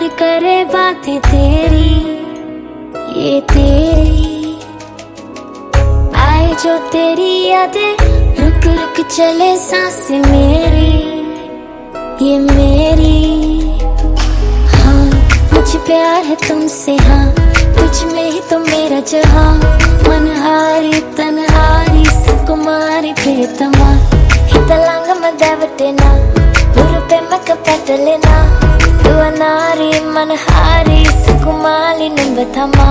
कोई करे बातें तेरी, ये तेरी आए जो तेरी यादें, रुक रुक चले सांसें मेरी, ये मेरी। हाँ मुझे प्यार है तुमसे, हाँ तुझ में ही तो मेरा जहाँ, मनहारी तनहारी सुकुमारी प्रियतमा, हितलांग मदवटेना हुरुपे मकपटलेना, दुआनारी मनहारी सुकुमारी निंबथमा।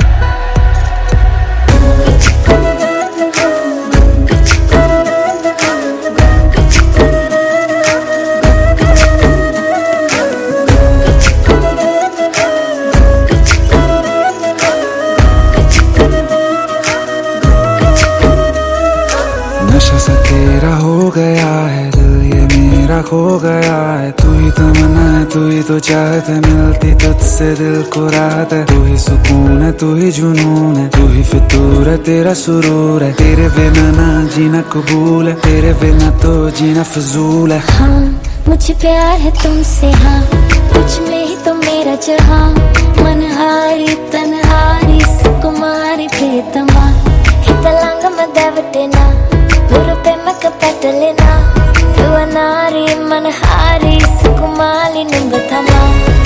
नशा सा तेरा हो गया है दिल, ये मेरा खो गया है। तू ही तमन्ना है, तू ही तो चाहत है, मिलती तुझसे दिल को राहत है। तू ही सुकून है, तू ही जुनून है, तू ही फितूर है, तेरा सुरूर है। तेरे बिना ना जीना कबूल है, तेरे बिना तो जीना फजूल है। हाँ मुझे प्यार है तुमसे, हाँ तुझ में ही तो मेरा जहाँ, मनहारी तनहारी सुकुमारी प्रियतमा, हितलांग मदवटेना हुरुपे मकपटलेना, दुआनारी मनहारी सुकुमारी निंबथमा।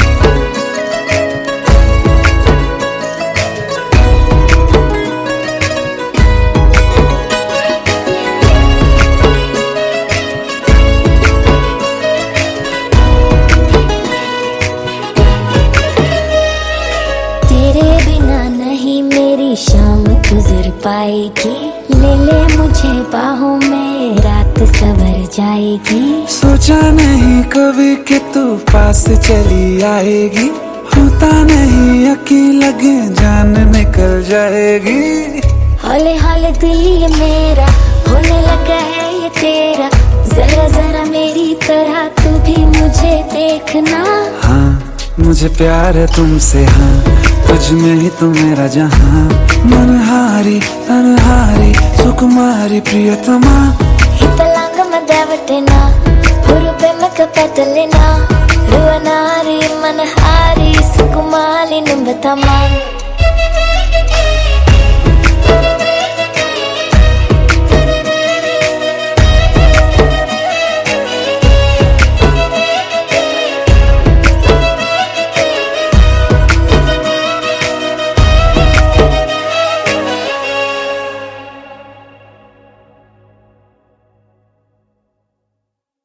तेरे बिना नहीं मेरी शाम गुजर पाएगी, ले ले मुझे बाहों में रात सवर जाएगी। सोचा नहीं कभी कि तू पास चली आएगी, होता नहीं यकीन लगे जान निकल जाएगी। हौले हौले दिल ये मेरा होने लगा है ये तेरा, जरा जरा मेरी तरह तू भी मुझे देखना। हाँ मुझे प्यार है तुमसे, हाँ तुझ में ही तो मेरा जहाँ, मनहारी तनहारी सुकुमारी प्रियतमा, हितलांग मदवटेना हुरुपे मकपटलेना, दुआनारी मनहारी सुकुमारी निंबथमा।